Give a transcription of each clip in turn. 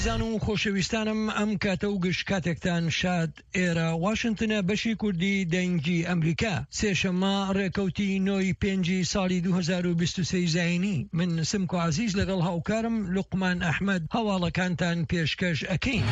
عزیزان و خۆشەویستانم ئەم کاتە و گشت کاتێکتان شاد ئێرە واشنگتنە بەشی کوردی دەنگی ئەمریکا سێشەممە ڕێکەوتی 9 ساڵی 2023 زاینی من سمکۆ عزیز لەگەڵ هاوکارم لوقمان ئەحمەد هەواڵەکانتان پێشکەش ئەکەین.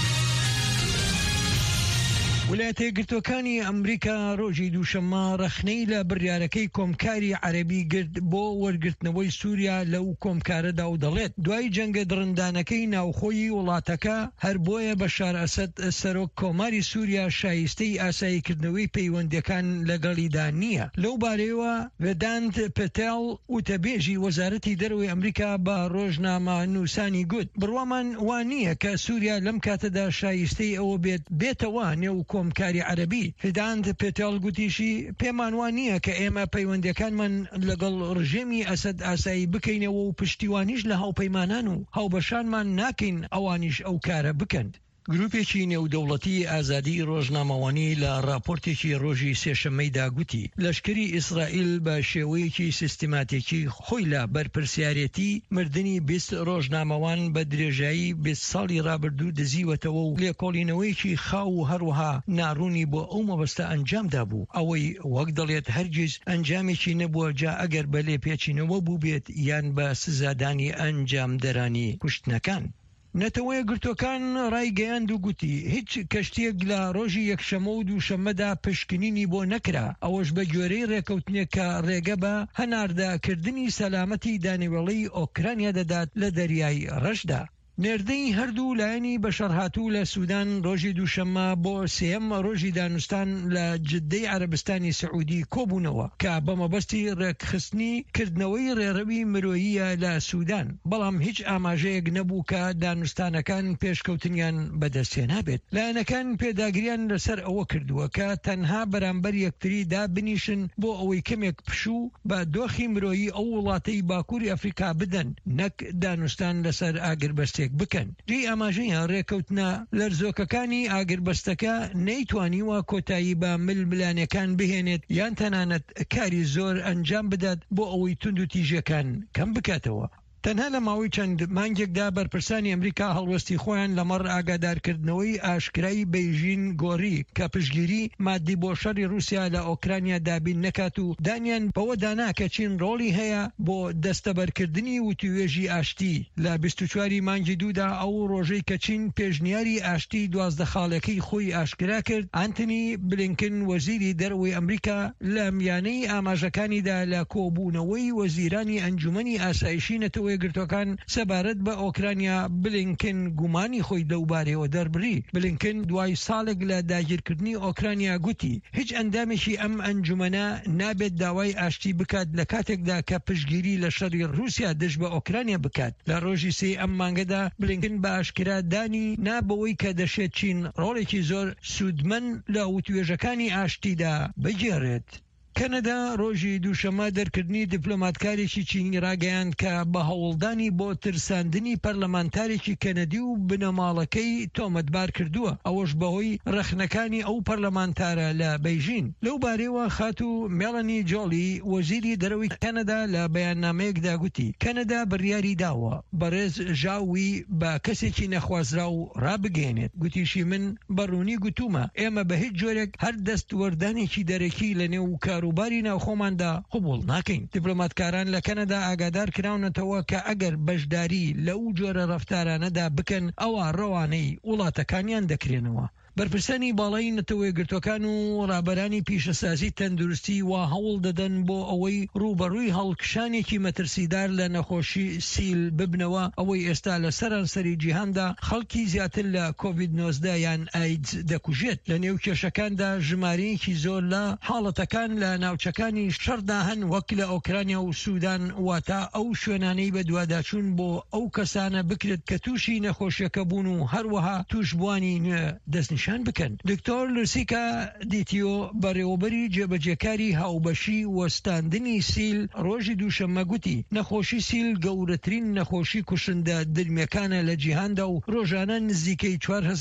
ویلایەتە یەکگرتووەکانی ئەمریکا ڕۆژی دووشەممە ڕەخنەی لە بڕیارەکەی کۆمکاری عەرەبی گرت بۆ وەرگرتنەوەی سووریا لەو کۆمکارەدا و دەڵێت دوای جەنگە دڕندانەکەی ناوخۆیی وڵاتەکە هەر بۆیە بەشار ئەسەد سەرۆک کۆماری سووریا شایستەی ئاساییکردنەوەی پەیوەندیەکان لەگەڵیدا نییە. لەو بارەیەوە ڤێدانت پێتێڵ وتەبێژی وەزارەتی دەرەوەی ئەمریکا بە ڕۆژنامە نووسانی گوت بڕوامان وانییە کە سووریا لەم کاتەدا شایستەی ئەوە بێتەوە نێو کۆمکاری عەرەبی. هیدانت پێتێڵ گوتیشی پێمان وانییە کە ئێمە پەیوەندیەکانمان لەگەڵ ڕژێمی ئەسەد ئاسایی بکەینەوە و پشتیوانیش لە هاوپەیمانان و هاوبەشانمان ناکەین ئەوانیش ئەو کارە بکەن. گروپێکی نێودەوڵەتی ئازادی ڕۆژنامەوانی لە راپۆرتێکی ڕۆژی سێشەممەیدا گوتی لەشکری ئیسرائیل بە شێوەیەکی سیستماتیکی خۆی لە بەرپرسیارەتی مردنی 20 ڕۆژنامەوان بە درێژایی 20 ساڵی ڕابردوو دزیوەتەوە و لێکۆڵینەوەیکی خاو و هەروەها ناڕوونی بۆ ئەو مەبەستە ئەنجامدا بوو ئەوەی وەک دەڵێت هەرگیز ئەنجامێکی نەبووە جا ئەگەر بە لێپێچینەوە بوو بێت یان بە سزادانی ئەنجامدەرانی کوشتنەکان. نەتەوەیە گرتوەکان ڕایگەیاند و گوتی هیچ کەشتێک لە ڕۆژی یەکشەمە و دووشەممەدا پشکنینی بۆ نەکرا ئەوەش بە گوێرەی ڕێکەوتنێک کە ڕێگە بە هەناردەکردنی سەلامەتی دانیوێڵەی ئۆکرانیا دەدات لە دەریای ڕەشدا. نێردەی هەردوو لایەنی بەشەرهاتوو لە سوودان ڕۆژی دووشەممە بۆ سێەم ڕۆژی دانوستان لە جدەی عەرەبستانی سعودی کۆبوونەوە کە بە مەبەستی ڕێکخستنی کردنەوەی ڕێڕەوی مرۆییە لە سوودان بەڵام هیچ ئاماژەیەک نەبوو کە دانوستانەکان پێشکەوتنیان بەدەستێنا بێت. لایەنەکان پێداگریان لەسەر ئەوە کردووە کە تەنها بەرامبەر یەکتری دابنیشن بۆ ئەوەی کەمێک پشوو بە دۆخی مرۆیی ئەو وڵاتەی باکووری ئەفریقا بدەن نەک دانوستان لەسەر ئاگربەستێک بکەن. ری ئاماژەیە ڕێکەوتنە لەرزۆکەکانی ئاگربەستەکە نەیتوانیوە کۆتایی بە ململانەکان بهێنێت یان تەنانەت کاری زۆر ئەنجام بدات بۆ ئەوەی تونند و تیژەکان کەم بکاتەوە. تەنها لە ماوەی چەند مانگێکدا بەرپرسانی ئەمریکا هەڵوەستی خۆیان لەمەڕ ئاگادارکردنەوەی ئاشکرای بەیژین گۆڕی کە پشگیری مادی بۆ شەڕی رووسیا لە ئۆکرانیا دابین نەکات و دانیان بەوە دانا کە چین ڕۆڵی هەیە بۆ دەستەبەرکردنی وتوێژی ئاشتی. لە 24 مانگی دوودا ئەو ڕۆژەی کە چین پێشنیاری ئاشتی 12 خاڵەکەی خۆی ئاشکرا کرد ئانتنی بلینکن وەزیری دەرەوەی ئەمریکا لە میانەی ئاماژەکانیدا لە کۆبوونەوەی وەزیرانی ئەنجومەنی ئاسایشی نەتەوەی گرتوەکان سەبارەت بە ئۆکرانیا بلینکن گومانی خۆی لەوبارەوە دەربڕی. بلینکن دوای ساڵێک لە داگیرکردنی ئۆکرانیا گوتی هیچ ئەندامێکی ئەم ئەنجومەنە نابێت داوای ئاشتی بکات لە کاتێکدا کە پشگیری لە شەڕی رووسیا دژ بە ئۆکرانیا بکات. لە ڕۆژی سێ ئەم مانگەدا بلینکن بە ئاشکرا دانی نابەوەی کە دەشێت چین ڕۆڵێکی زۆر سوودمەند لە وتوێژەکانی ئاشتیدا بگێڕێت. کەنەدا ڕۆژی دووشەممە دەرکردنی دیپلۆماتکارێکی چینی ڕاگەیاند کە بە هەوڵدانی بۆ ترساندنی پەرلەمانتارێکی کەنەدی و بنەماڵەکەی تۆمەتبار کردووە ئەوەش بەهۆی ڕەخنەکانی ئەو پەرلەمانتارە لە بەیژین. لەو بارەیەوە خات و مێڵەنی جۆڵی وەزیری دەرەوەی کەنەدا لە بەیاننامەیەکدا گوتی کەنەدا بڕیاری داوە بەڕێز ژاوی بە کەسێکی نەخوازرا و ڕابگەێنێت. گوتیشی من بەڕوونی گوتومە ئێمە بە هیچ جۆرێک هەر دەستوەردانێکی دەرەکی لە نێو کاروباری ناوخۆماندا قبول ناکەین. دیپلۆماتکاران لە کەنەدا ئاگادار کراونەتەوە کە ئەگەر بەشداری لەو جۆرە ڕەفتارانەدا بکەن ئەوە ڕەوانەی وڵاتەکانیان دەکرێنەوە. بەرپرسانی باڵای نەتەوەی گرتوەکان و ڕابەرانی پیشەسازی تەندروستی وا هەوڵ دەدەن بۆ ئەوەی ڕوبەڕووی هەڵکشانێکی مەترسیدار لە نەخۆشی سیل ببنەوە ئەوەی ئێستا لە سەرانسەری جیهاندا خەڵکی زیاتر لە کۆڤید-19 یان ئایدز دەکوژێت. لە نێو کێشەکاندا ژمارەیەکی زۆر لە حاڵەتەکان لە ناوچەکانی شەڕدا هەن وەک لە ئۆکرانیا و سوودان واتە ئەو شوێنانەی بە دوواداچوون بۆ ئەو کەسانە بکرێت کە تووشی نەخۆشیەکە بوون و هەروەها توشبوانی نوێ دەستنیشان بکەن. دکتۆر لوسیکا دیتیۆ بەڕێوەبەری جێبەجێکاری هاوبەشی وەستاندنی سیل ڕۆژی دووشەممە گوتی نەخۆشی سیل گەورەترین نەخۆشی کوشندە دلمەکانە لە جیهاندا و ڕۆژانە نزیکەی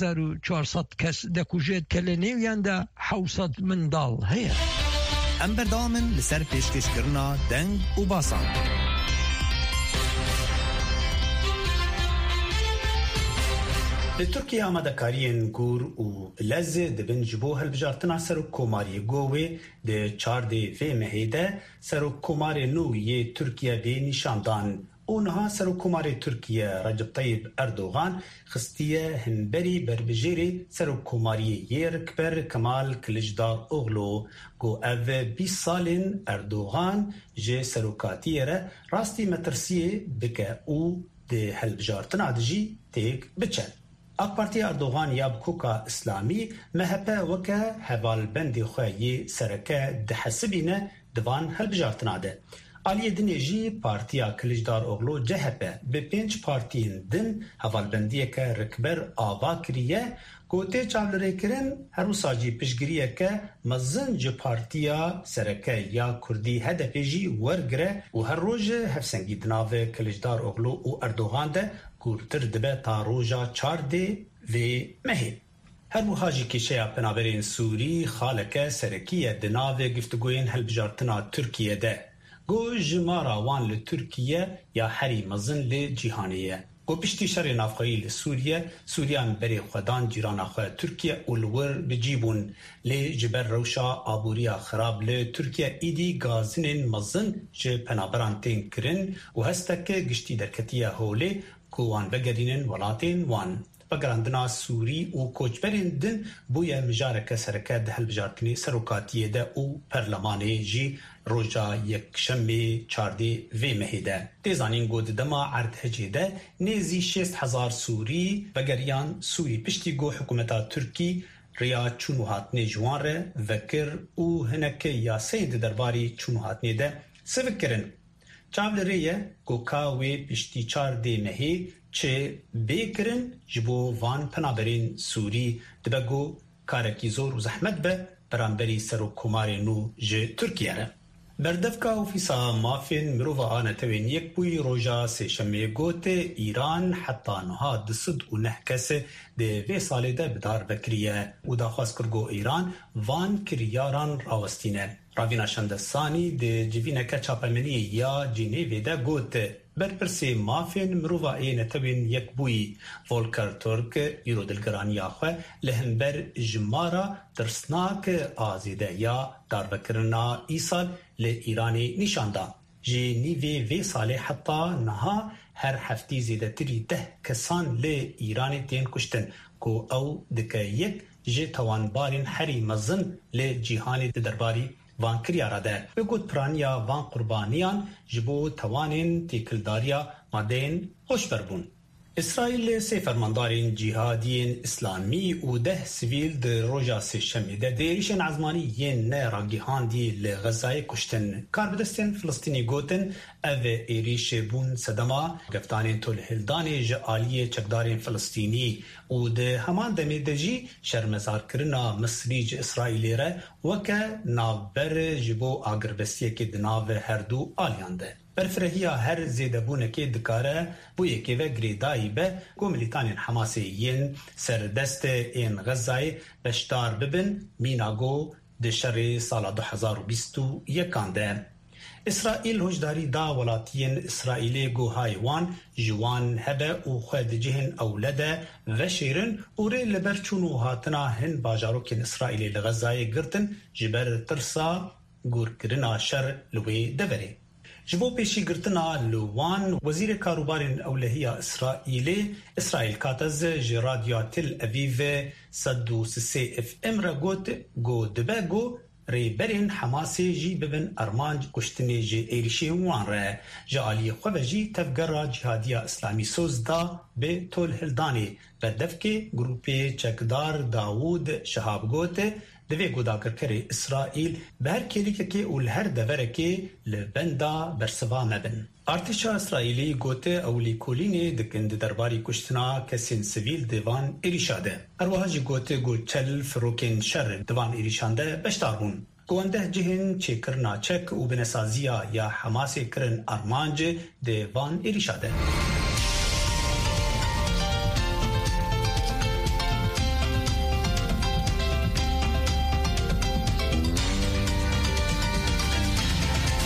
4400 کەس دەکوژێت کە لە نێویاندا 700 منداڵ هەیە. ئەم بەردەوامن لەسەر پێشکەشکردنا دەنگ و باسان. لتركيا آمادەکاریên گور û lez dibin ji bo hilbijartina serokkomariyê Govê di çardê vê mehê de serokkomarê nû yê Tirkiye vê nîşandan û niha serokkomarê Tirkiye Recep Tayyip Erdogan xistiye hemberî berbijêrê serokkomariyê yê Rikber Kemal Kılıçdaroğlu got ev 20 salên Erdogan ji serokatiyê re rastî metirsiyê bike û di hilbijartina de jî têk biçe. AK Parti Erdogan ya Koka İslami MHP weke hevalbendê xwe yê sereke dihesibîne divan hilbijartina de. Aliyê dinê jî Partiya Kılıçdaroğlu CHP bi 5 partiyên din hevalbendiyeke rikber ava kiriye ku tê çavlirêkirin her wisa jî piştgiriyeke mezin ji Partiya Sereke ya Kurdî HDP jî wergire û her roj hevsengî di navê Kılıçdaroğlu û Erdogan de kurtir dibe ta roja çardê vê mehê. Her wiha jî kêşeya penaberên Sûrî xaleke serekiye di navê giftuguyên hilbijartina Tirkiye de. Got ji mara wan li Tirkiye ya herî mezin li cîhanê ye. Got piştî şerê navxweyî li Sûriye, Sûriyan berê xwedan cîrana xwe Tirkiye û li wir bicî bûn. Lê ji ber rewşa aboriya xirab li Tirkiye îdî gazinên mezin ji penaberan tên kirin û hesteke giştî derketiye holê ku wan vegerînin welatên wan. Vegerandina Sûrî û koçberên din bûye mijareke sereke di hilbijartinê serokatiyê de û perlemanê jî roja yekşemê çardê vê mehê de. Tê zanîn got di dema erdhecê de nêzî 6,000 Sûrî vegeriyan Sûrî piştî got hikûmeta Tirkî rêya çûn û hatinê ji wan re vekir û hinekê yasayên di derbarê çûn û hatinê de sivik kirin. Çavlerê ye ku ka wê piştî çardê mehê çê bê kirin ji bo van penaberên Sûrî dibe got karekî zor û zehmet be beramberî serokkomarê nû ji Tirkiye re. Berdevka ofîsa mafên mirova a netewên yekbûyî roja sêşemê gote İran heta niha 209 kes di vê salê de bi dar vekiriye û daxwaz kir got İran van kiryaran rawestîne. Ravîna Şendesanî di civîneke çapemeniyê ya Cinêvê de got berpirsê mafên mirovayê netewên yekbûyî Volker Türk îro dilgiraniya xwe li hember ji mara tirsnak a zêdeya darvekirina îsal li Îranê nîşanda. Ji nîvê vê salê heta niha her heftî zêdetirî 10 kesan li Îranê tên kuştin ku ew dike yek ji tawanbarên herî mezin li cîhanê di derbarî van kiryara de. Ve got piraniya van qurbaniyan ji bo tawanên têkildariya madeyên hoşber bûn. İsraîl sê fermandarên cîhadiyên İslamî û 10 sivîl di roja sêşemê de êrişên ezmanî yên ne ragîhandî li Xezayê kuştin. Karbidestên Filistînî gotin ev êrişê bûn sedema geftanên tolhildanê ji aliyê çekdarên Filistînî û di heman demê de jî şermezarkirina Misrî ji İsraîlê re weke navber ji bo agirbestiyekê di nav herdû aliyan de. Berfirehiya her zêdebûnekê dikare bû yekê ve girêdayî be ku milîtanên Hemasê yên serdestê ên Xezayê beşdar bibin mîna got di şerê sala 2021 de. İsraîl hoşdarî da welatiyên İsraîlê gohayê wan ji wan hebe û xwe dicihên ewlede veşêrin û rê li ber çûn û hatina hin bajarokên İsraîlê li Xezayê girtin ji ber tirsa gûrkirina şer li wê deverê. Ji bo pêşîgirtina li wan wezîrê karûbarên ewlehiya İsraîlê İsraîl Katez ji radyoya Tel Aviv 103 FM re got dibe got rêberên Hemasê jî bibin armanc kuştinê ji êrişên wan re. Ji aliyê xwe ve jî tevgera cihadiya İslamî soz da bê tolhildanê berdevkê grûpê çekdar Dawûd Şihab got divê godakirkerê İsraîl bi her kêlikekê û li her deverekê li benda bersiva mebin. Artêşa İsraîlî gote ew lêkolînê dikin di derbarî kuştina kesên sivîl di van êrişa de. Her wiha jî gote got çel firokên şer di van êrişan de beşdar bûn. Gondeh cihên çêkirina çek û binesaziya ya Hemasê kirin armanc di van êrişa de.